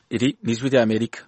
Iri ni ijwi ry'Amerika.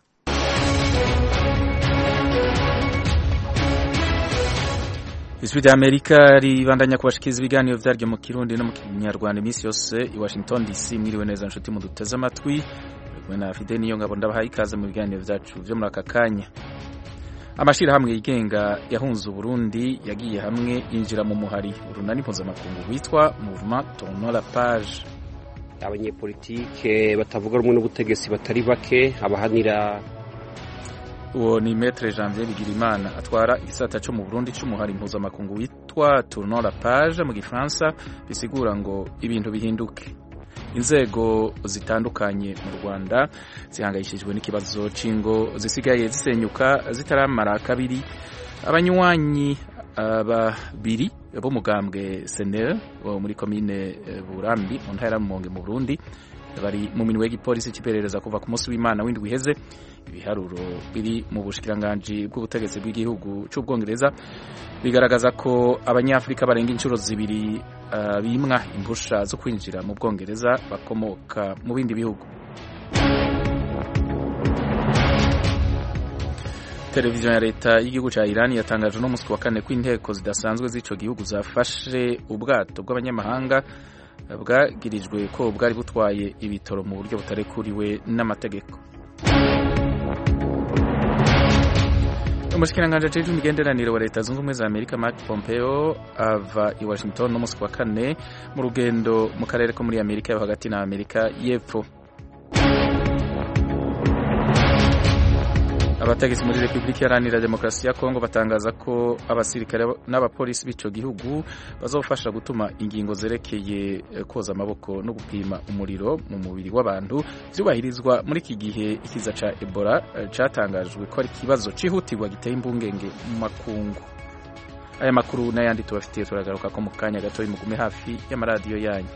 Ijwi ry'Amerika ribandanya kubashikiriza ibiganiro vyaryo mu Kirundi no mu Kinyarwanda iminsi yose i Washington DC. Mwiriwe neza nshuti mu duteze amatwi, mwe na Fide niyo ngabo ndabahaye ikaze mu biganiro vyacu vyo muri aka kanya. Amashirahamwe yigenga yahunze Burundi yagiye hamwe yinjira mu muhari urunani mpuzamakungu witwa Mouvement Tournons la Page. Abanyepolitike batavuga rumwe n'ubutegetsi batari bake abahanira. Uwo ni Maître Janvier Bigirimana atwara igisata cyo mu Burundi cy'umuhari mpuzamakungu witwa Tournons la Page mu Gifaransa, bisigura ngo ibintu bihinduke. Inzego zitandukanye mu Rwanda zihangayishijwe n'ikibazo c'ingo zisigaye zisenyuka zitaramara kabiri. Abanywanyi babiri bo mugambwe SNL bo muri commune Burambi mu ntara Rumonge mu Burundi bari mu minwe y'igipolisi cy'iperereza kuva ku munsi w'Imana w'indwi iheze. Ibiharuro biri mu bushikiranganje bw'ubutegetsi bw'igihugu c'Ubwongereza bigaragaza ko abanyafrika barenga inshuro zibiri bimwa impusha zo kwinjira mu Bwongereza bakomoka mu bindi bihugu. Televiziyo ya leta y'igihugu ca Iran yatangaje no musi wa kane ko inteko zidasanzwe z'ico gihugu zafashe ubwato bw'abanyamahanga bwagirijwe ko bwari butwaye ibitoro mu buryo butarekuriwe n'amategeko. Umushikiranganje ajejwe imigenderanire wa leta zunze ubumwe za Amerika Mike Pompeo ava i Washington no musi wa kane mu rugendo mu karere ko muri Amerika yo hagati na Amerika y'Epfo. Abategetsi muri Republika Iharanira Demokarasi ya Kongo batangaza ko abasirikare n'abapolisi b'ico gihugu bazofasha gutuma ingingo zerekeye koza amaboko no gupima umuriro mu mubiri w'abantu vyubahirizwa muri iki gihe ikiza ca Ebola catangajwe ko ari kibazo cihutirwa giteye imbungenge mu makungu. Aya makuru n'ayandi tubafitiye turagaruka ko mu kanya gato mugume hafi y'amaradiyo yanyu.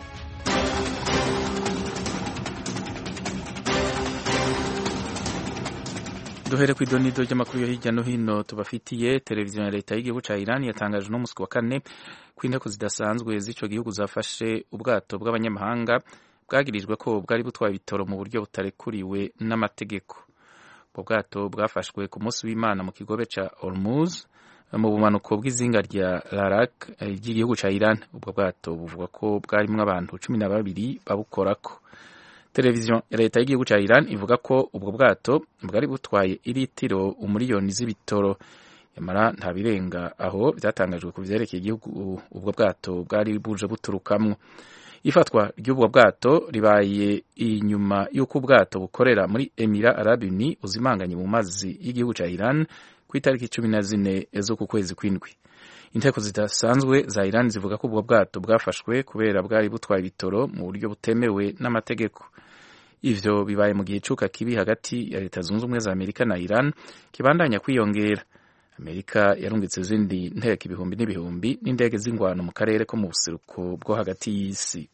Duhere ku idonido ry'amakuru yo hirya no hino tubafitiye. Televiziyo ya leta y'igihugu ca Iran yatangaje no musi wa kane ko inteko zidasanzwe z'ico gihugu zafashe ubwato bw'abanyamahanga bwagirijwe ko bwari butwaye ibitoro mu buryo butarekuriwe n'amategeko. Ubwo bwato bwafashwe ku munsi w'Imana mu kigobe ca Hormuz mu bumanuko bw'izinga rya Larak ry'igihugu ca Iran. Ubwo bwato buvuga ko bwarimwo abantu 12 babukorako. Televiziyo ya leta y'igihugu ca Iran ivuga ko ubwo bwato bwari butwaye iritiro umuriyoni z'ibitoro, yamara nta birenga aho byatangajwe ku vyerekeye igihugu ubwo bwato bwari buje buturukamwo. Ifatwa ry'ubwo bwato ribaye inyuma y'uko ubwato bukorera muri Emirats Arabes Unis uzimanganye mu mazi y'igihugu ca Iran ku itariki 14 zo ku kwezi kw'indwi. Inteko zidasanzwe za Iran zivuga ko ubwo bwato bwafashwe kubera bwari butwaye ibitoro mu buryo butemewe n'amategeko. Ivyo bibaye mu gihe cuka kibi hagati ya leta zunze ubumwe za Amerika na Iran kibandanya kwiyongera. Amerika yarungitse izindi nteko ibihumbi n'ibihumbi n'indege z'ingwano mu karere ko mu buseruko bwo hagati y'isi.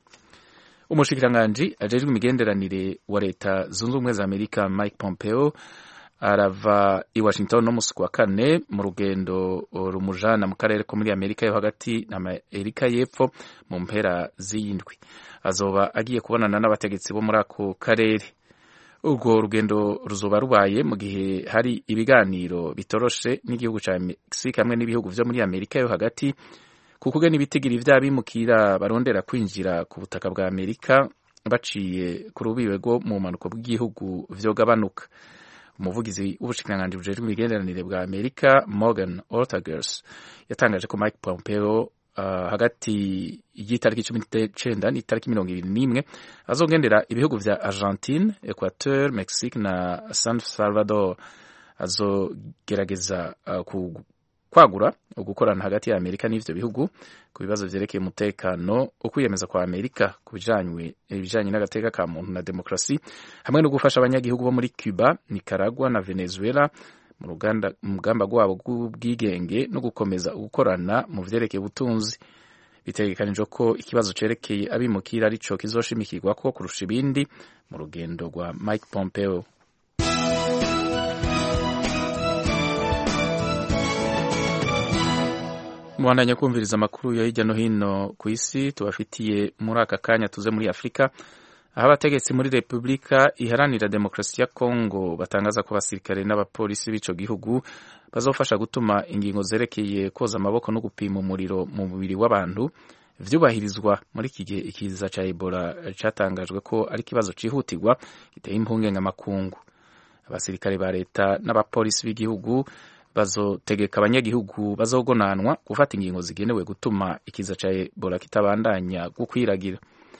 Umushikiranganje ajejwe imigenderanire wa leta zunze ubumwe za Amerika Mike Pompeo arava i Washington no musi wa kane mu rugendo rumujana mu karere ko muri Amerika yo hagati na Amerika y'Epfo mu mpera z'indwi. Azoba agiye kubonana n'abategetsi bo muri ako karere. Urwo rugendo ruzoba rubaye mu gihe hari ibiganiro bitoroshe n'igihugu ca Mexique hamwe n'ibihugu vyo muri Amerika yo hagati kukuge n'ibitigiri vy'abimukira barondera kwinjira ku butaka bwa Amerika baciye ku rubibe rwo mu manuko bw'igihugu vyogabanuka. Umuvugizi w'ubushikiranganje bujejwe imigenderanire bwa Amerika Morgan Ortagus yatangaje ko Mike Pompeo hagati y'itariki 19 n'itariki 21 azogendera ibihugu vya Argentine, Equateur, Mexique na San Salvador. Azogerageza kwagura ugukorana hagati ya Amerika n'ivyo bihugu ku bibazo vyerekeye umutekano, ukwiyemeza kwa Amerika ku bijanye n'agateka ka muntu na demokrasi, hamwe no gufasha abanyagihugu bo muri Cuba, Nicaragua na Venezuela mu mugamba gwabo bw'ubwigenge no gukomeza gukorana mu vyerekeye ubutunzi. Bitegekanijwe ko ikibazo cerekeye abimukira arico kizoshimikirwa ko kurusha ibindi mu rugendo rwa Mike Pompeo. Mwandanya kumviriza amakuru ya hirya no hino ku isi tubafitiye muri aka kanya. Tuze muri Afrika aho abategetsi muri Repubulika Iharanira Demokarasi ya Kongo batangaza ko abasirikare n'abapolisi b'ico gihugu bazofasha gutuma ingingo zerekeye koza amaboko no gupima umuriro mu mubiri w'abantu vyubahirizwa muri iki gihe ikiza ca Ebola catangajwe ko ari ikibazo cihutirwa giteye impungenge amakungu. Abasirikare ba leta n'abapolisi b'igihugu bazotegeka abanyagihugu bazogonanwa gufata ingingo zigenewe gutuma ikiza ca Ebola kitabandanya gukwiragira.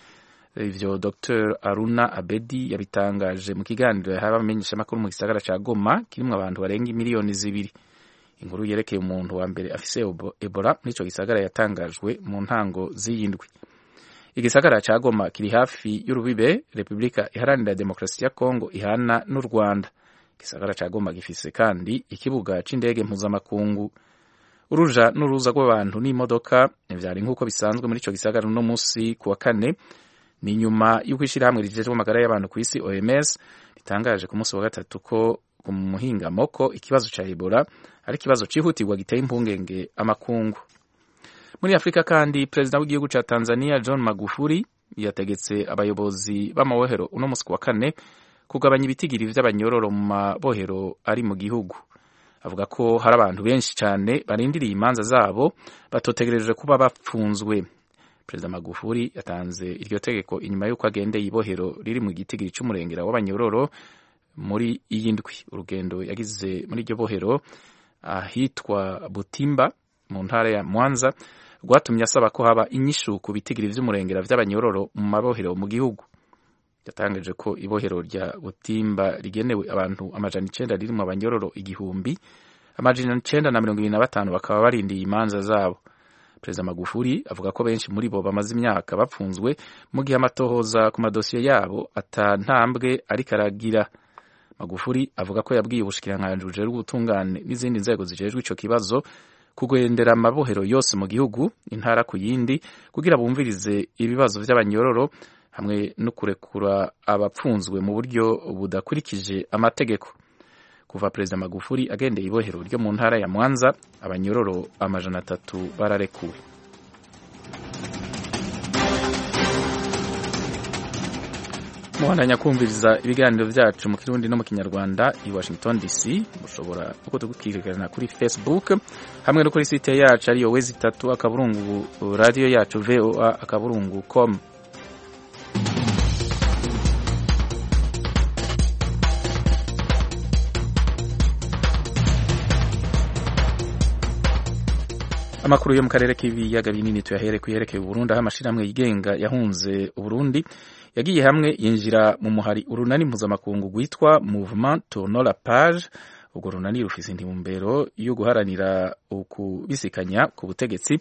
Ivyo Dr Aruna Abedi yabitangaje mu kiganiro yahawe abamenyeshamakuru mu gisagara ca Goma kirimwo abantu barenga miliyoni 2. Inkuru yerekeye umuntu wa mbere afise Ebola muri ico gisagara yatangajwe mu ntango z'iyindwi. Igisagara ca Goma kiri hafi y'urubibe Repubulika Iharanira Demokarasi ya Kongo ihana n'u Rwanda. Igisagara ca Goma gifise kandi ikibuga c'indege mpuzamakungu. Uruja n'uruza rw'abantu n'imodoka vyari nk'uko bisanzwe muri ico gisagara no musi kuwa kane, ni nyuma y'uko ishirahamwe rijejwe amagara y'abantu ku isi OMS ritangaje ku munsi wa gatatu ko ku muhingamo ko ikibazo ca Ebola ari ikibazo cihutirwa giteye impungenge amakungu. Muri Afrika kandi perezida w'igihugu ca Tanzania John Magufuli yategetse abayobozi b'amabohero uno musi wa kane kugabanya ibitigiri vy'abanyororo mu mabohero ari mu gihugu. Avuga ko hari abantu benshi cane barindiriye imanza zabo batotegereje kuba bapfunzwe. Perezida Magufuli yatanze iryo tegeko inyuma y'uko agendeye ibohero riri mu gitigiri c'umurengera w'abanyororo muri iyindwi. Urugendo yagize muri iryo bohero ahitwa Butimba mu ntara ya Mwanza rwatumye asaba ko haba inyishu ku bitigiri vy'umurengera vy'abanyororo mu mabohero mu gihugu. Yatangaje ko ibohero rya Butimba rigenewe abantu amajana 9 ririmo abanyororo 1000, amajana 925 bakaba barindiye imanza zabo. Perezida Magufuli avuga ko benshi muri bo bamaze imyaka bapfunzwe mu gihe amatohoza ku madosiye yabo atantambwe ariko aragira. Magufuli avuga ko yabwiye ubushikiranganji bujejwe ubutungane n'izindi nzego zijejwe ico kibazo kugendera amabohero yose mu gihugu intara ku yindi kugira bumvirize ibibazo vy'abanyororo hamwe no kurekura abapfunzwe mu buryo budakurikije amategeko. Kuva Perezida Magufuli agendeye ibohero ryo mu ntara ya Mwanza, abanyororo amajana 3 bararekuwe. Muhandanya kumviriza ibiganiro vyacu mu Kirundi no mu Kinyarwanda i Washington DC. Mushobora uko tugukirikirana kuri Facebook hamwe no kuri site yacu ariyo wezi3 akaburungu radio yacu voa.com. Amakuru yo mu karere k'ibiyaga binini tuyahere kuyerekeye Burundi, aho amashirahamwe yigenga yahunze Burundi yagiye hamwe yinjira mu muhari urunani mpuzamakungu gwitwa Mouvement Tourner la Page. Urwo runani rufise intumbero yo guharanira ukubisikanya ku butegetsi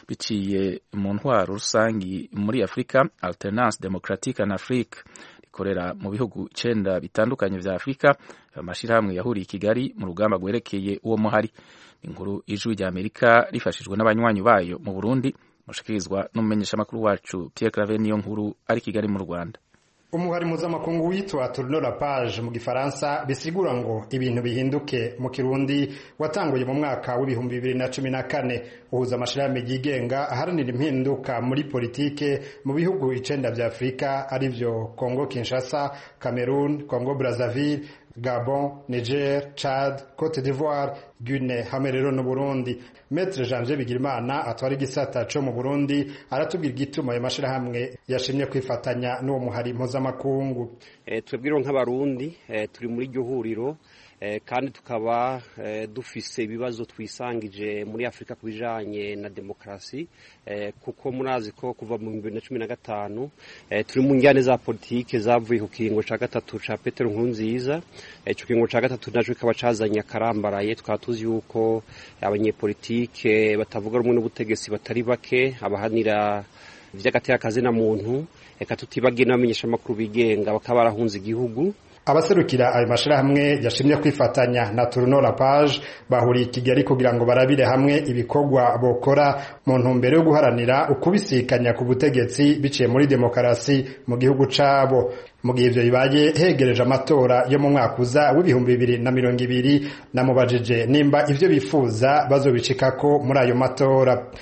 biciye mu ntwaro rusangi muri Afrika, Alternance Democratique en Afrique, rikorera mu bihugu 9 bitandukanye vya Afrika. Amashirahamwe yahuriye i Kigali mu rugamba gwerekeye uwo muhari. Inkuru Ijwi rya Amerika rifashijwe n'abanywanyi bayo mu Burundi, mushikirizwa n'umumenyeshamakuru wacu Pierre Claver niyo nkuru ari Kigali mu Rwanda. Umuhari mpuzamakungu witwa Tourner la Page mu gifaransa bisigura ngo ibintu bihinduke mu Kirundi watanguye mu mwaka w'ibihumbi 2014, uhuza amashirahamwe yigenga aharanira impinduka muri politike mu bihugu 9 vya Afrika arivyo Congo Kinshasa, Cameroon, Congo Brazzaville, Gabon, Niger, Chad, Côte d'Ivoire, Guinée hamwe rero no Burundi. Maître Janvier Bigirimana atwara igisata co mu Burundi aratubwira igituma ayo mashirahamwe yashimye kwifatanya n'uwo muhari mpuzamakungu. Twebwiro nk'abarundi turi muri iryo huriro kandi tukaba dufise ibibazo twisangije muri Afrika kubijanye na demokrasi, kuko murazi ko kuva mu 2015 turi mu njyane za politike zavuye ku kiringo ca gatatu ca Petero Nkurunziza. Ico kiringo ca gatatu naco kikaba cazanye akarambaraye, twatuzi yuko abanyepolitike batavuga rumwe n'ubutegetsi batari bake abahanira vy'agateka kazina muntu, eka tutibagire n'abamenyesha makuru bigenga bakaba barahunze igihugu. Abaserukira ayo mashirahamwe yashimye kwifatanya na Tourner la Page bahuriye i Kigali kugira ngo barabire hamwe ibikorwa bokora mu ntumbero yo guharanira ukubisikanya ku butegetsi biciye muri demokarasi mu gihugu cabo. Mu gihe ivyo bibaye hegereje amatora yo mu mwaka uza w'ibihumbi 2020, namubajije nimba ivyo bifuza bazobicikako muri ayo matora.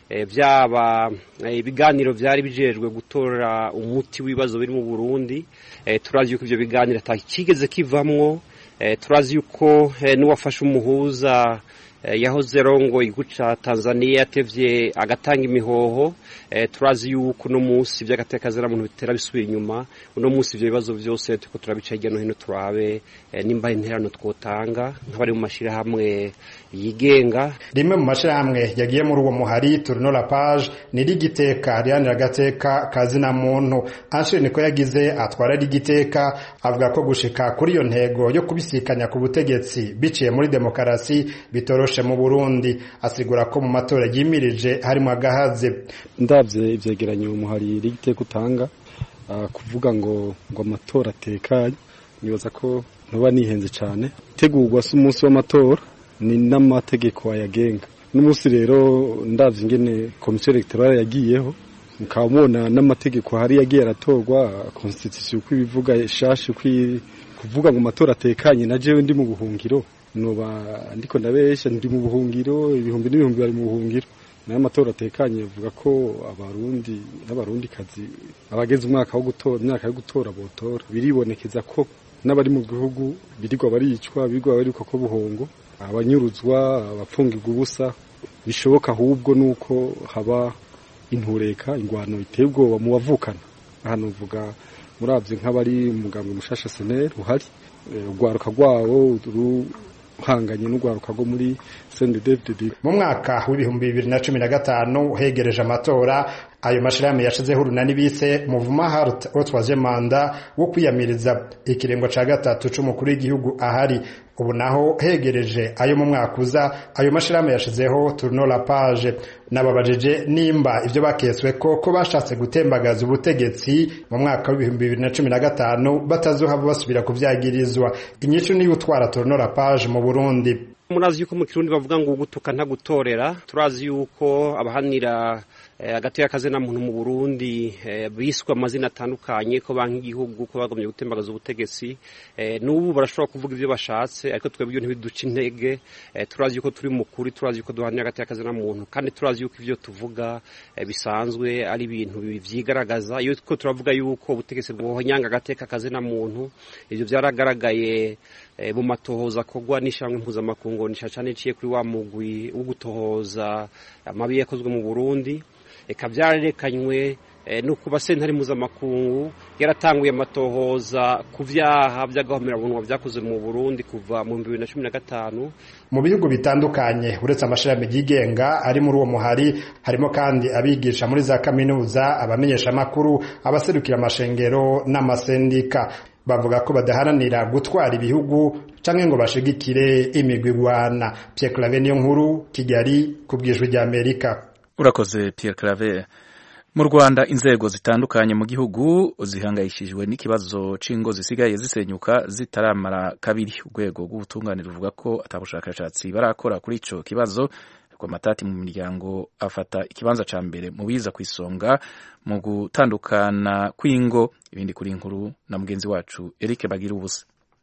byaba ibiganiro byari bijejwe gutora umuti w'ibibazo biri mu Burundi. Turazi yuko ivyo biganiro atakigeze kivamwo. Turazi yuko n'uwafashe umuhuza yahoze rongo iguca Tanzania yatevye agatanga imihoho. Turazi yuko no munsi by'agatekazera muntu bitera bisubira inyuma. Uno munsi ivyo bibazo byose tuko turabica hirya no hino turabe nimba interano twotanga nk'abari mu mashira hamwe yigenga. Rimwe mu mashira hamwe yagiye muri uwo muhari Tournon la Page ni rigiteka rianira gateka kazina muntu. Anshe niko yagize atwara rigiteka avuga ko gushika kuri iyo ntego yo kubisikanya ku butegetsi biciye muri demokarasi bitoroshe mu Burundi. Asigura ko mu matora yimirije harimo agahaze. Ndavye ivyegeranyo umuhari rigiteka utanga kuvuga ngo amatora atekanye nibaza ko ntuba nihenze cyane. Tegurwa se umunsi w'amatora ni n'amategeko ayagenga. N'umunsi rero ndavye ingene komisiyo electorale yagiyeho mukabona n'amategeko hari yagiye aratorwa constitution uko ibivuga ishashe kuvuga ngo amatora atekanye na jewe ndi mu buhungiro noba ndiko ndabesha ndi mu buhungiro ibihumbi n'ibihumbi bari mu buhungiro. Nayo amatora atekanye avuga ko abarundi n'abarundi kazi abageze umwaka wo gutora imyaka yo gutora botora. Biribonekeza ko n'abari mu gihugu birigwa baricwa birigwa bari ko buhongo abanyuruzwa abapfungirwa ubusa. Bishoboka ahubwo nuko haba intureka ingwano iteye ubwoba mu bavukana. Hano mvuga muravye nk'abari umugambwe mushasha SNL uhari ugwaruka rwawo uhanganye n'ugwaruka go muri CNDD-FDD. Mu mwaka w'ibihumbi 2015 hegereje amatora ayo mashirahamwe yashizeho urunani bise Mouvement Heart au troisième mandat wo kwiyamiriza ikirengo ca gatatu c'umukuru w'igihugu ahari. Ubu naho hegereje ayo mu mwaka uza ayo mashirahamwe yashizeho Tournon la Page. Nababajeje nimba ivyo bakeswe ko bashatse gutembagaza ubutegetsi mu mwaka w'ibihumbi 2015 batazohava basubira kuvyagirizwa. Inyico ni utwara Tournon la Page mu Burundi. Murazi yuko mu Kirundi bavuga ngo gutuka nta gutorera. Turazi yuko abahanira agateka kazena muntu mu Burundi biswa amazina atandukanye ko banki igihugu ko bagomye gutembagaza ubutegetsi. N'ubu barashobora kuvuga ivyo bashatse ariko twebwe ibyo ntibiduca intege. Turazi yuko turi mukuri, turazi yuko duhanira agateka kazena muntu kandi turazi yuko ivyo tuvuga bisanzwe ari ibintu bivyigaragaza. Iyo ko turavuga yuko ubutegetsi bwohonyanga agateka kazena muntu ivyo byaragaragaye mu matohoza kogwa n'ishamwe mpuzamakungu cyane ciye kuri wa mugwi wo gutohoza amabi yakozwe mu Burundi. Eka byarerekanywe nuko basentari mpuzamakungu yaratanguye amatohoza ku vyaha by'agahomerabunwa byakoze mu Burundi kuva mu 2015. Mu bihugu bitandukanye uretse amashirahamwe yigenga ari muri uwo muhari harimo kandi abigisha muri za kaminuza, abamenyesha makuru, abaserukira amashengero n'amasendika. Bavuga ko badaharanira gutwara ibihugu canke ngo bashigikire imigwigwana. Pierre Claver niyo nkuru, Kigali kubwijwe rya Amerika. Urakoze Pierre Claver. Mu Rwanda inzego zitandukanye mu gihugu zihangayishijwe n'ikibazo c'ingo zisigaye zisenyuka zitaramara kabiri. Urwego rw'ubutunganire ruvuga ko atabushakashatsi barakora kuri ico kibazo ko matati mu miryango afata ikibanza ca mbere mu biza kwisonga mu gutandukana kw'ingo. Ibindi kuri inkuru na mugenzi wacu Eric Bagira ubusa.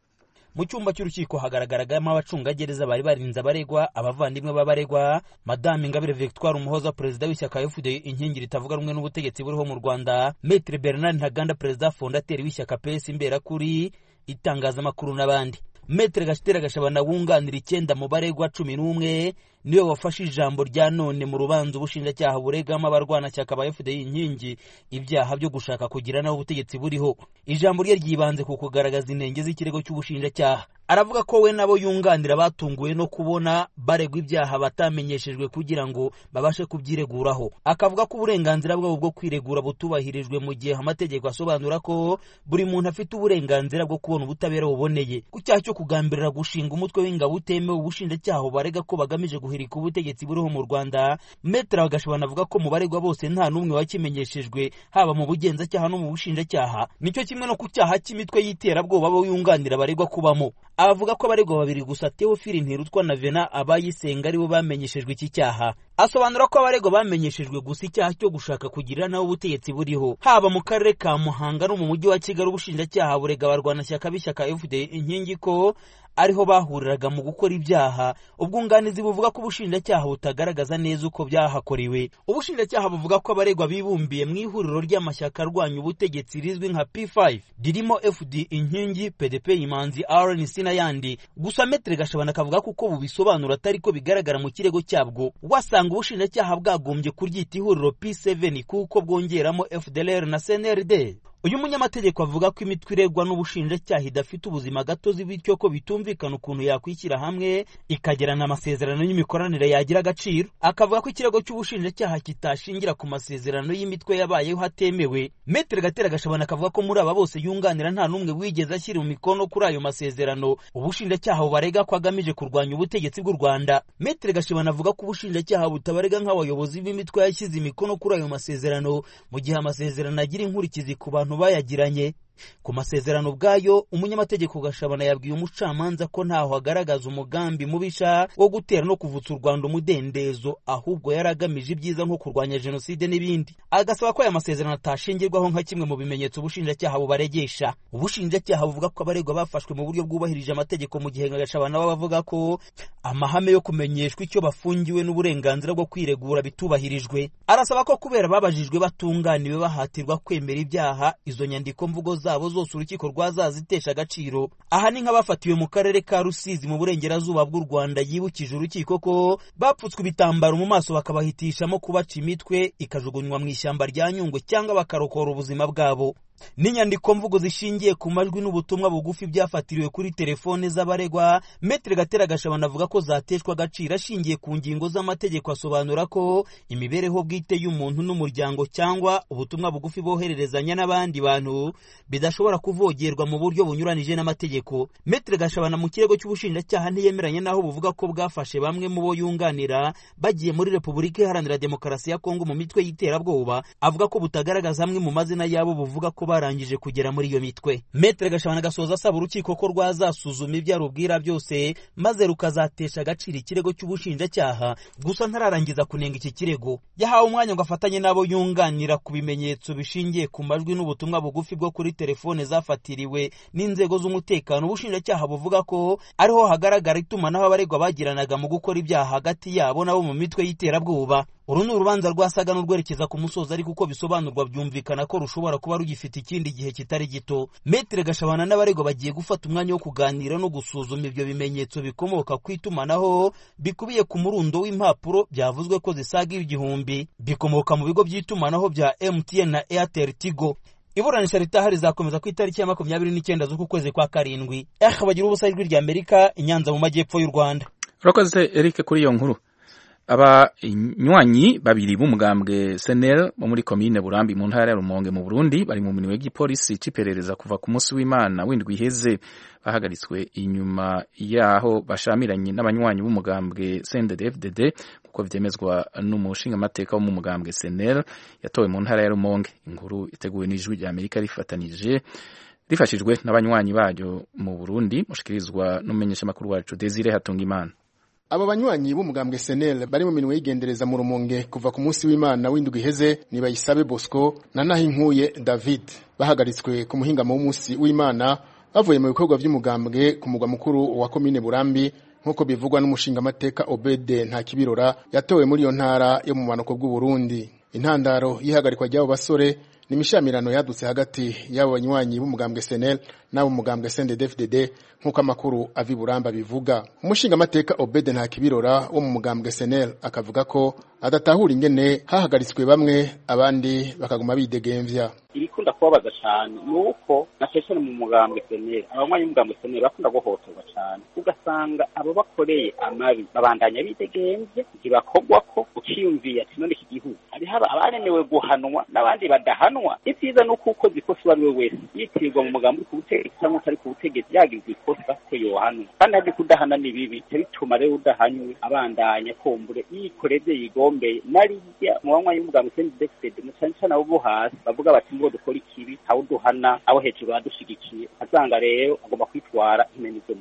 Mu cyumba cy'urukiko hagaragaragamo abacungagereza bari barinze abaregwa, abavandimwe b'abaregwa. Madame Ingabire Victoire Umuhoza, perezida w'ishyaka FDU inkingi ritavuga rumwe n'ubutegetsi buriho mu Rwanda, Maître Bernard Ntaganda, perezida fondateur w'ishyaka PS Imberakuri, itangazamakuru n'abandi. Maître Gashitera Gashabana wunganira 9 mu baregwa 11 niwe wafashe ijambo rya none mu rubanza ubushinjacyaha buregama abarwana cyaka ba FDI inkingi ibyaha byo gushaka kugira naho ubutegetsi buriho. Ijambo rye ryibanze ku kugaragaza inenge z'ikirego cy'ubushinjacyaha. Aravuga ko we nabo yunganira batunguwe no kubona baregwa ibyaha batamenyeshejwe kugira ngo babashe kubyireguraho. Akavuga ko uburenganzira bwabo bwo kwiregura butubahirijwe mu gihe amategeko asobanura ko buri muntu afite uburenganzira bwo kubona ubutabera buboneye. Ku cyaha cyo kugambirira gushinga umutwe w'ingabo utemewe ubushinjacyaha barega ko bagamije guhirika ubutegetsi buriho mu Rwanda, Maître Gashabana avuga ko mu baregwa bose nta numwe wakimenyeshejwe haba mu bugenzacyaha no mu bushinjacyaha. Nicyo kimwe no ku cyaha cy'imitwe y'iterabwoba bo yunganira baregwa kubamo. Avuga ko abaregwa babiri gusa Theophile Ntirutwa na Vena Abayisenga aribo bamenyeshejwe iki cyaha. asobanura ko abaregwa bamenyeshejwe gusa icyaha cyo gushaka kugirira nawe ubutegetsi buriho. Haba mu karere ka Muhanga no mu mujyi wa Kigali, ubushinjacyaha burega abarwanashyaka b'ishyaka FDL inkingi ko ariho bahuriraga mu gukora ibyaha. Ubwunganizi buvuga ko ubushinjacyaha butagaragaza neza uko byahakorewe. Ubushinjacyaha buvuga ko abaregwa bibumbiye mu ihuriro ry'amashyaka arwanya ubutegetsi rizwi nka P5 ririmo FD inkingi, PDP Imanzi, RNC n'ayandi. Gusa Metre Gashabana akavuga ko uko bubisobanura atari ko bigaragara mu kirego cyabwo. Wasanga ubushinjacyaha bwagombye kuryita ihuriro P7 kuko bwongeramo FDLR na CNRD. Uyu munyamategeko avuga ko imitwe iregwa n'ubushinjacyaha idafite ubuzima gatozi, bityo ko bitumvikana ukuntu yakwishyira hamwe ikagirana amasezerano y'imikoranire yagira agaciro. Akavuga ko ikirego cy'ubushinjacyaha kitashingira ku masezerano y'imitwe yabayeho hatemewe. Metre Gatera Gashabana akavuga ko muri aba bose yunganira nta n'umwe wigeze ashyira mu mikono kuri ayo masezerano ubushinjacyaha bubarega ko agamije kurwanya ubutegetsi bw'u Rwanda. Metre Gashabana avuga ko ubushinjacyaha butabarega nk'abayobozi b'imitwe yashyize imikono kuri ayo masezerano, mu gihe amasezerano agira inkurikizi ku bantu bayagiranye. Ku masezerano ubwayo, umunyamategeko Gashabana yabwiye umucamanza ko ntaho agaragaza umugambi mubisha wo gutera no kuvutsa u Rwanda umudendezo, ahubwo yaragamije ibyiza nko kurwanya jenoside n'ibindi. Agasaba ko aya masezerano atashingirwaho nka kimwe mu bimenyetso ubushinjacyaha bubaregesha. Ubushinjacyaha buvuga ko abaregwa bafashwe mu buryo bwubahirije amategeko, mu gihe Gashabana bavuga ko amahame yo kumenyeshwa icyo bafungiwe n'uburenganzira bwo kwiregura bitubahirijwe. Arasaba ko kubera babajijwe batunganiwe bahatirwa kwemera ibyaha, izo nyandiko mvugo zabo zose urukiko rwazazitesha agaciro. Aha ni nk'abafatiwe mu karere ka Rusizi mu burengerazuba bw'u Rwanda, yibukije urukiko ko bapfutswe ibitambaro mu maso bakabahitishamo kubaca imitwe ikajugunywa mu ishyamba rya Nyungwe cyangwa bakarokora ubuzima bwabo. N'inyandiko mvugo zishingiye ku majwi n'ubutumwa bugufi byafatiriwe kuri telefone z'abaregwa, Metre Gatera Gashabana avuga ko zateshwa agaciro ashingiye ku ngingo z'amategeko. Asobanura ko imibereho bwite y'umuntu n'umuryango cyangwa ubutumwa bugufi bohererezanya n'abandi bantu bidashobora kuvogerwa mu buryo bunyuranije n'amategeko. Metre Gashabana mu kirego cy'ubushinjacyaha ntiyemeranya naho buvuga ko bwafashe bamwe mu bo yunganira bagiye muri Repubulika Iharanira Demokarasi ya Kongo mu mitwe y'iterabwoba. Avuga ko butagaragaza amwe mu mazina yabo buvuga ko barangije kugera muri iyo mitwe. Metre Gashabana gasoza asaba urukiko ko rwazasuzuma ibyo arubwira byose maze rukazatesha agaciro ikirego cy'ubushinjacyaha. Gusa ntararangiza kunenga iki kirego. Yahawe umwanya ngo afatanye n'abo yunganira ku bimenyetso bishingiye ku majwi n'ubutumwa bugufi bwo kuri telefone zafatiriwe n'inzego z'umutekano. Ubushinjacyaha buvuga ko ariho hagaragara itumanaho abaregwa bagiranaga mu gukora ibyaha hagati yabo nabo mu mitwe y'iterabwoba. Uru ni urubanza rwasaga n'urwerekeza ku musozo, ariko uko bisobanurwa byumvikana ko rushobora kuba rugifite ikindi gihe kitari gito. Metre Gashabana n'abaregwa bagiye gufata umwanya wo kuganira no gusuzuma ibyo bimenyetso bikomoka ku itumanaho bikubiye ku murundo w'impapuro byavuzwe ko zisaga 1000 bikomoka mu bigo by'itumanaho bya MTN na Airtel Tigo. Iburanisha ritaha rizakomeza ku itariki ya 29 z'uku kwezi kwa karindwi. Bagira ubusa ijwi rya Amerika, Inyanza mu majyepfo y'u Rwanda. Urakoze Eric kuri iyo nkuru. Abanywanyi babiri b'umugambwe SNL bo muri komine Burambi mu ntara ya Rumonge mu Burundi bari mu minwe y'igipolisi ciperereza kuva ku munsi w'Imana w'indwi iheze. Bahagaritswe inyuma yaho bashamiranye n'abanywanyi b'umugambwe CNDD-FDD kuko vyemezwa n'umushinga amateka wo mu mugambwe SNL yatowe mu ntara ya Rumonge. Inkuru iteguwe n'ijwi rya Amerika rifashijwe n'abanywanyi bayo mu Burundi, mushikirizwa n'umumenyesha makuru wacu Desire Hatungimana. Abo banywanyi b'umugambwe SNL bari mu minwe y'igendereza mu Rumonge kuva ku munsi w'Imana w'indwi iheze ni Bayisabe Bosco na Nahinkuye David. Bahagaritswe ku muhingamo w'umunsi w'Imana bavuye mu bikorwa by'umugambwe ku mugwa mukuru wa komine Burambi, nkuko bivugwa n'umushinga amateka Obede Ntakibirora yatowe muri iyo ntara yo mu manuko bw'u Burundi. Intandaro y'ihagarikwa ry'abo basore ni imishamirano yadutse hagati y'abo banywanyi b'umugambwe SNL n'abo mugambwe CNDD-FDD nkuko amakuru avi Buramba bivuga. Umushinga amateka Obede Ntakibirora wo mu mugambwe SNL akavuga ko adatahura ingene hahagaritswe bamwe abandi bakaguma bidegemvya. Irikunda kubabaza cyane nuko nasheshene mu mugambwe SNL abanywanyi b'umugambwe SNL bakunda guhotorwa cyane, ugasanga abo bakoreye amabi babandanya bidegemvye ntibakogwa ko ukiyumviye ati none iki gihugu ari haba abaremewe guhanwa n'abandi badahanwa. Ivyiza nuko uko zikosa ari we wese yitirwa mu mugambwe ku butegetsi cyangwa utari ku butegetsi yagize ikosa ko yohanwa, kandi hadi kudahana ni bibi bituma rero udahanywe abandanya kombure yikoreze yigombeye narijya mu banywanyi b'umugambwe CNDD-FDD cyane cyane abo hasi bavuga bati ngo dukora ikibi aho duhana abo hejuru badushigikiye, azanga rero agomba kwitwara imeni zo mushi.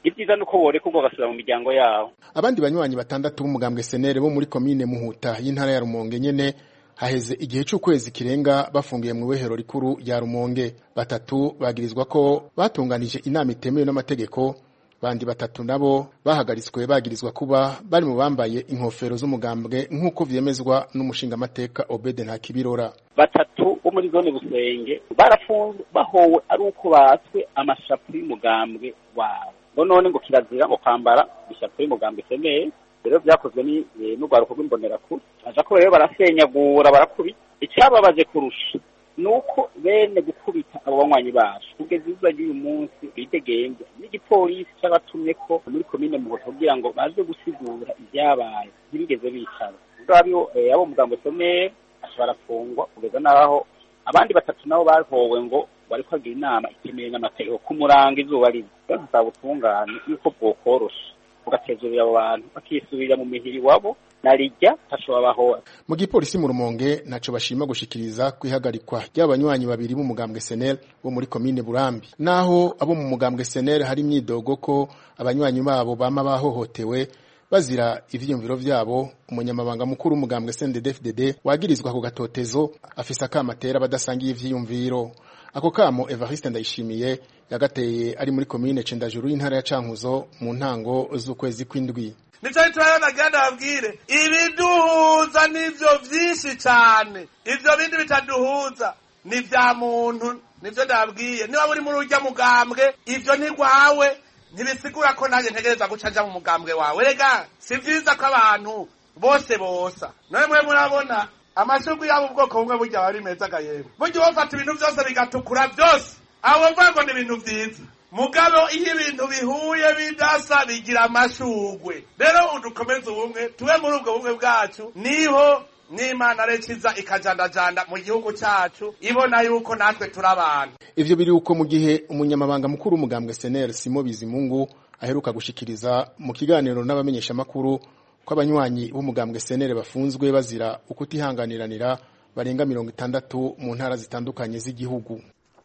ibyiza nuko borekurwa bagasubira mu miryango yabo. Abandi banywanyi batandatu b'umugambwe SNL bo muri komine Muhuta y'intara ya Rumonge nyene haheze igihe cy'ukwezi kirenga bafungiye mu wehero rikuru ya Rumonge. Batatu bagirizwa ko batunganije inama itemewe n'amategeko, bandi batatu nabo bahagaritswe bagirizwa kuba bari mu bambaye inkofero z'umugambwe nk'uko vyemezwa n'umushinga mateka Obede Ntakibirora. Batatu bo muri zone Busenge barafunzwe bahowe ari uko batswe amashapu y'umugambwe wabo. None ngo kirazira ngo kwambara ishapu y'umugambwe SNL. Rero byakozwe n'urwaruko rw'imbonerakure. Aja ko rero barasenyagura barakubita. Icyababaje kurusha nuko bene gukubita abo banywanyi bacu kugeza izuba ry'uyu munsi bidegenze n'igipolisi cy'abatumye ko muri komine Muhoto kugira ngo baze gusigura ibyabaye ntibigeze bicara. Abo mugambwe SNL barafungwa kugeza naho abandi batatu nabo bahowe ngo bari kwagira inama itemewe n'amategeko kumuranga izuba riza. Basaba ubutungane yuko bwokorosha ugatezurira abo bantu bakisubira mu mihiri wabo narijya tashobaho. Mu gipolisi mu Rumonge naco bashima gushikiriza kwihagarikwa ry'abanywanyi babiri b'umugambwe SNL bo muri komine Burambi, naho abo mu mugambwe SNL hari imyidogo ko abanywanyi babo bama bahohotewe bazira ivyiyumviro vyabo. Umunyamabanga mukuru w'umugambwe CNDD-FDD wagirizwa ku gatotezo afise akamatera badasangiye ivyiyumviro. Ako kamo Evariste Ndayishimiye yagateye ari muri komine Cendajuru y'intara ya Cankuzo mu ntango z'ukwezi kw'indwi. Nico turabona ganda babwire ibiduhuza nivyo vyinshi cyane, ivyo bindi bitaduhuza ni vya muntu. Nivyo ndabwiye niba muri muri urya mugambwe ivyo ntigwawe ntibisigura ko nanjye ntegereza gucaja mu mugambwe wawe. Rega si vyiza ko abantu bose bosa. None mwe murabona amashugwe yabo ubwoko bumwe burya bari meza gayemwe. Burya bafata ibintu byose bigatukura byose. Abo mvango ni ibintu vyiza. Mugabo iyo ibintu bihuye bidasa bigira amashugwe. Rero udukomeze ubumwe tube muri ubwo bumwe bwacu niho n'Imana rekiza ikajandajanda mu gihugu cyacu ibona yuko natwe turabantu. Ivyo biri uko mu gihe umunyamabanga mukuru w'umugambwe SNL Simo Bizimungu aheruka gushikiriza mu kiganiro n'abamenyesha makuru ko abanywanyi b'umugambwe SNL bafunzwe bazira ukutihanganiranira barenga 60 mu ntara zitandukanye z'igihugu.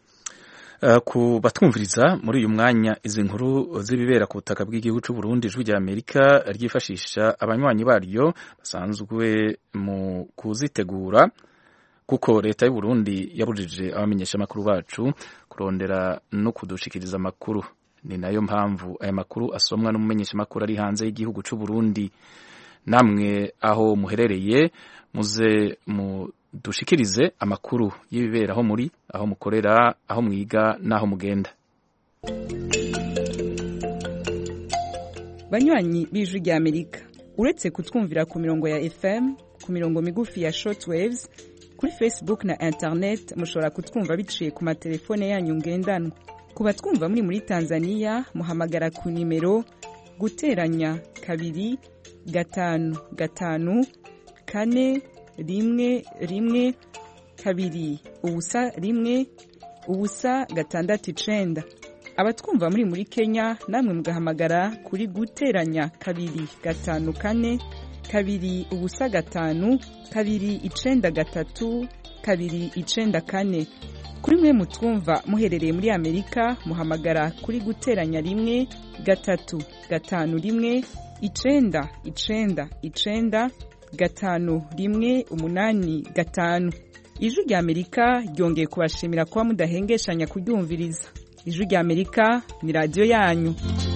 Ku batwumviriza muri uyu mwanya izi nkuru zibibera ku butaka bw'igihugu cy'u Burundi, ijwi rya Amerika ryifashisha abanywanyi baryo basanzwe mu kuzitegura kuko leta y'u Burundi yabujije abamenyesha makuru bacu kurondera no kudushikiriza makuru. Ni nayo mpamvu aya makuru asomwa n'umumenyesha makuru ari hanze y'igihugu cy'u Burundi. Namwe aho muherereye muze dushikirize amakuru y'ibibera aho muri, aho mukorera, aho mwiga n'aho mugenda. Banywanyi b'ijwi rya Amerika, uretse kutwumvira ku mirongo ya FM, ku mirongo migufi ya shortwaves, kuri Facebook na internet mushobora kutwumva biciye ku matelefone yanyu ngendanwa. Ku batwumva muri Tanzania muhamagara ku nimero guteranya 2 5 5 4 1 2 ubusa 1 ubusa 6 abatwumva muri Kenya namwe mugahamagara kuri guteranya 2 5 4 2 ubusa 5 2 9 3 2 9 kuri mwe mutwumva muherereye muri Amerika muhamagara kuri guteranya 1 3 5 1 9 9 9 5 Ijwi rya Amerika ryongeye kubashimira kuba mudahengeshanya kuryumviriza. Ijwi rya Amerika ni radio yanyu.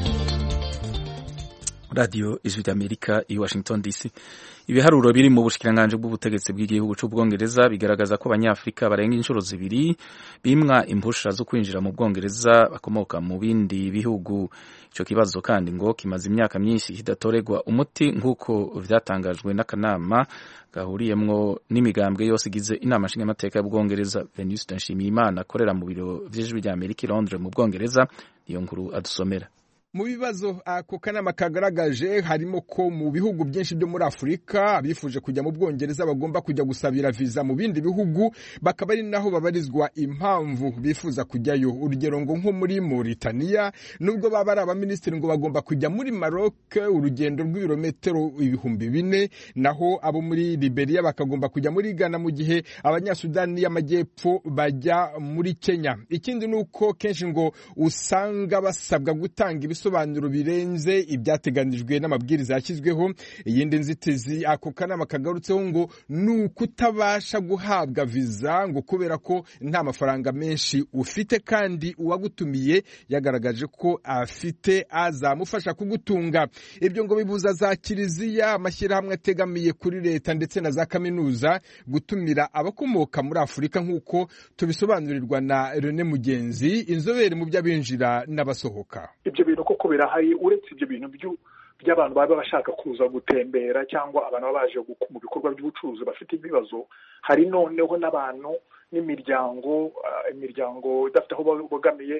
Radio Ijwi rya Amerika i Washington DC. Ibiharuro biri mu bushikiranganje bw'ubutegetsi bw'igihugu cy'u Bwongereza bigaragaza ko abanyafrika barenga inshuro zibiri bimwa impusha zo kwinjira mu Bwongereza bakomoka mu bindi bihugu. Ico kibazo kandi ngo kimaze imyaka myinshi kidatoregwa umuti nk'uko vyatangajwe n'akanama gahuriyemwo n'imigambwe yose igize inama nshingamateka y'Ubwongereza. Venuste Nshimiyimana akorera mu biro vy'Ijwi rya Amerika i Londres mu Bwongereza niyo nkuru adusomera. Mu bibazo ako kanama kagaragaje harimo ko mu bihugu byinshi byo muri Afrika abifuje kujya mu Bwongereza bagomba kujya gusabira visa mu bindi bihugu bakaba ari naho babarizwa impamvu bifuza kujyayo. Urugero ngo nko muri Mauritania nubwo baba ari abaministeri ngo bagomba kujya muri Maroc urugendo rw'ibirometero 4,000 naho abo muri Liberia bakagomba kujya muri Ghana mu gihe abanyasudani y'amajyepfo bajya muri Kenya. Ikindi nuko kenshi ngo usanga basabwa gutanga bisobanuro birenze ibyateganijwe n'amabwiriza yashyizweho. Iyindi nzitizi ako kanama kagarutseho ngo ni ukutabasha guhabwa viza ngo kubera ko nta mafaranga menshi ufite kandi uwagutumiye yagaragaje ko afite azamufasha kugutunga. Ibyo ngo bibuza za kiliziya, amashyirahamwe ategamiye kuri leta ndetse na za kaminuza gutumira abakomoka muri Afurika nk'uko tubisobanurirwa na René Mugenzi, inzobere mu by'abinjira n'abasohoka. Ibyo bintu koko birahari, uretse ibyo bintu by'abantu baba bashaka kuza gutembera cyangwa abantu baje mu bikorwa by'ubucuruzi bafite ibibazo, hari noneho n'abantu n'imiryango idafite aho bogamiye,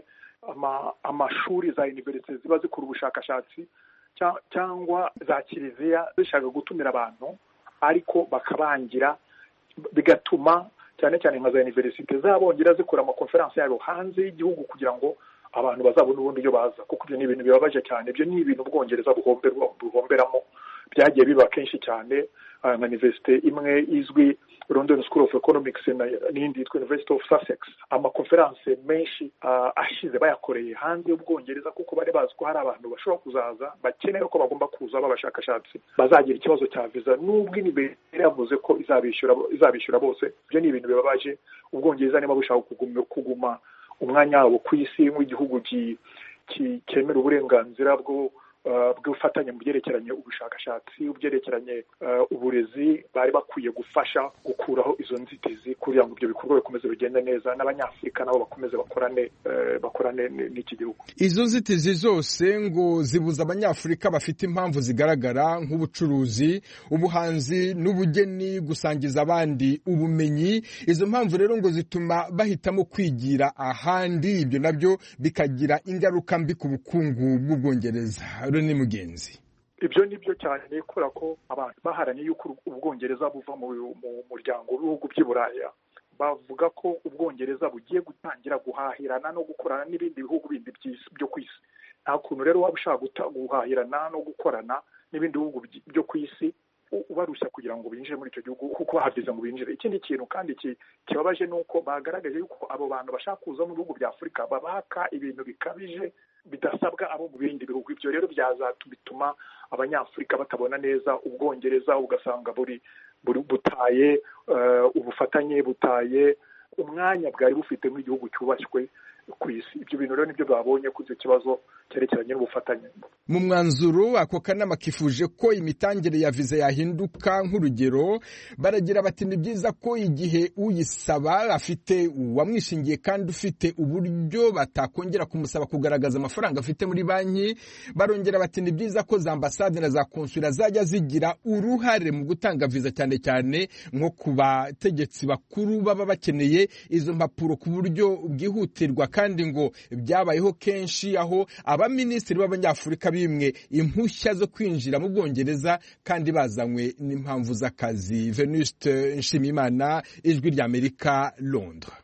amashuri za universite ziba zikora ubushakashatsi cyangwa za kiliziya zishaka gutumira abantu ariko bakabangira, bigatuma cyane cyane nka za universite z'abongereza zikora amakonferansi yabo hanze y'igihugu kugira ngo abantu bazabona ubundi iyo baza, kuko ibyo ni ibintu bibabaje cyane. Ibyo ni ibintu Ubwongereza buhomberamo, byagiye biba kenshi cyane. Nka universite imwe izwi London School of Economics n'indi yitwa University of Sussex, amakonferanse menshi ashize bayakoreye hanze y'Ubwongereza kuko bari bazi ko hari abantu bashobora kuzaza bakeneye ko bagomba kuza b'abashakashatsi bazagira ikibazo cya viza, nubwo inibere yavuze ko izabishyura bose. Ibyo ni ibintu bibabaje. Ubwongereza niba bushaka kuguma umwanya wabo ku isi nk'igihugu cyemera uburenganzira bw'ubufatanye mu byerekeranye ubushakashatsi, ubyerekeranye uburezi, bari bakwiye gufasha gukuraho izo nzitizi kugira ngo ibyo bikorwa bikomeze bigende neza, n'abanyafurika nabo bakomeze bakorane n'iki gihugu. Izo nzitizi zose ngo zibuza abanyafurika bafite impamvu zigaragara nk'ubucuruzi, ubuhanzi n'ubugeni gusangiza abandi ubumenyi. Izo mpamvu rero ngo zituma bahitamo kwigira ahandi, ibyo nabyo bikagira ingaruka mbi ku bukungu bw'Ubwongereza. Ni Mugenzi. Ibyo ni byo cyane kubera ko abantu baharanye yuko Ubwongereza buva mu muryango w'ibihugu by'i Buraya, bavuga ko Ubwongereza bugiye gutangira guhahirana no gukorana n'ibindi bihugu bindi byo ku isi. Nta kuntu rero waba ushaka guhahirana no gukorana n'ibindi bihugu byo ku isi ubarushya kugira ngo binjire muri icyo gihugu kuko bahageze ngo binjire. Ikindi kintu kandi kibabaje ni uko bagaragaje yuko abo bantu bashaka kuza mu bihugu bya Afurika babaka ibintu bikabije bidasabwa abo mu bindi bihugu. Ibyo rero bituma abanyafurika batabona neza Ubwongereza, ugasanga butaye ubufatanye, butaye umwanya bwari bufite nk'igihugu cyubashywe ku isi. Ibyo bintu rero nibyo babonye kuri icyo kibazo cyerekeranye n'ubufatanye. Mu mwanzuro ako kanama kifuje ko imitangire ya viza yahinduka. Nk'urugero, baragira bati ni byiza ko igihe uyisaba afite uwamwishingiye kandi ufite uburyo batakongera kumusaba kugaragaza amafaranga afite muri banki. Barongera bati ni byiza ko za ambasade na za konsula zajya zigira uruhare mu gutanga viza, cyane cyane nko ku bategetsi bakuru baba bakeneye izo mpapuro ku buryo bwihutirwa. Kandi ngo byabayeho kenshi aho abaminisitiri b'abanyafurika bimwe impushya zo kwinjira mu Bwongereza kandi bazanywe n'impamvu z'akazi. Venuste Nshimiyimana, Ijwi ry'Amerika, Londres.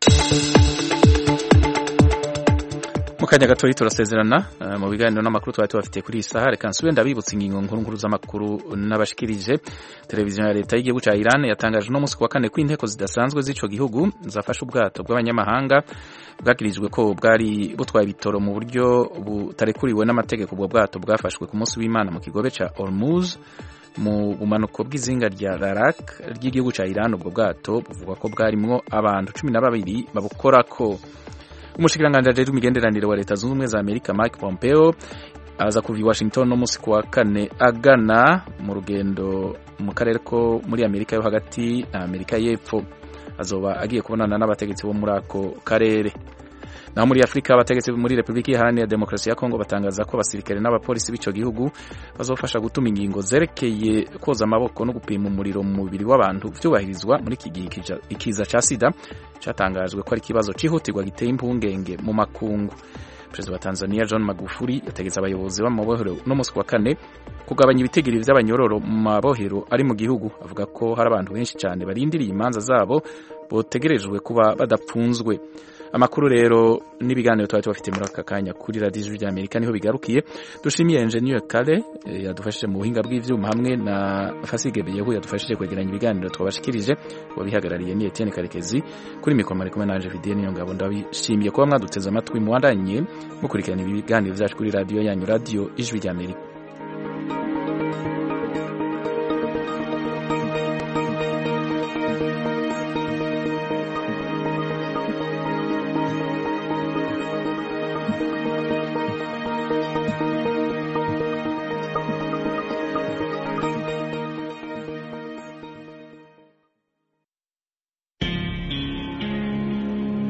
Mu kanya gatoya turasezerana mu biganiro n'amakuru twari tubafitiye kuri iyi saha. Reka nsubire ndabibutsa ingingo nkuru z'amakuru n'abashikirije. Televiziyo ya leta y'igihugu cya Iran yatangaje no munsi wa kane ko inteko zidasanzwe z'ico gihugu zafashe ubwato bw'abanyamahanga bwagirijwe ko bwari butwaye ibitoro mu buryo butarekuriwe n'amategeko. Ubwo bwato bwafashwe ku munsi w'Imana mu kigobe ca Hormuz mu bumanuko bw'izinga rya Arak ry'igihugu cya Iran. Ubwo bwato buvugwa ko bwarimwo abantu 12 babukorako. Umushikiranganji ajejwe imigenderanire wa leta zunze ubumwe za Amerika Mike Pompeo aza kuva i Washington no munsi kuwa kane agana mu rugendo mu karere ko muri Amerika yo hagati na Amerika y'Epfo. Azoba agiye kubonana n'abategetsi bo muri ako karere. Naho muri Afrika, abategetsi muri Republika Iharanira Demokarasi ya Kongo batangaza ko abasirikare n'abapolisi b'ico gihugu bazofasha gutuma ingingo zerekeye koza amaboko no gupima umuriro mu mubiri w'abantu vyubahirizwa muri iki gihe ikiza ca sida catangajwe ko ari ikibazo cihutirwa giteye impungenge mu makungu. Perezida wa Tanzania John Magufuli yategetse abayobozi b'amabohero no munsi wa kane kugabanya ibitigiri vy'abanyororo mu mabohero ari mu gihugu. Avuga ko hari abantu benshi cyane barindiriye imanza zabo botegerejwe kuba badapfunzwe. amakuru rero n'ibiganiro twari tubafite muri aka kanya kuri radiyo ijwi ry'Amerika niho bigarukiye. Dushimiye Engineer Kale yadufashije mu buhinga bw'ivyuma hamwe na Fasige Beyehu yadufashije kwegeranya ibiganiro twabashikirije. Wabihagarariye ni Etienne Karekezi, kuri mikoro mari kumwe nanje Vidie niyo ngabo. Ndabishimiye kuba mwaduteze amatwi, muwandanye mukurikirana ibiganiro vyacu kuri radiyo yanyu, radiyo ijwi ry'Amerika.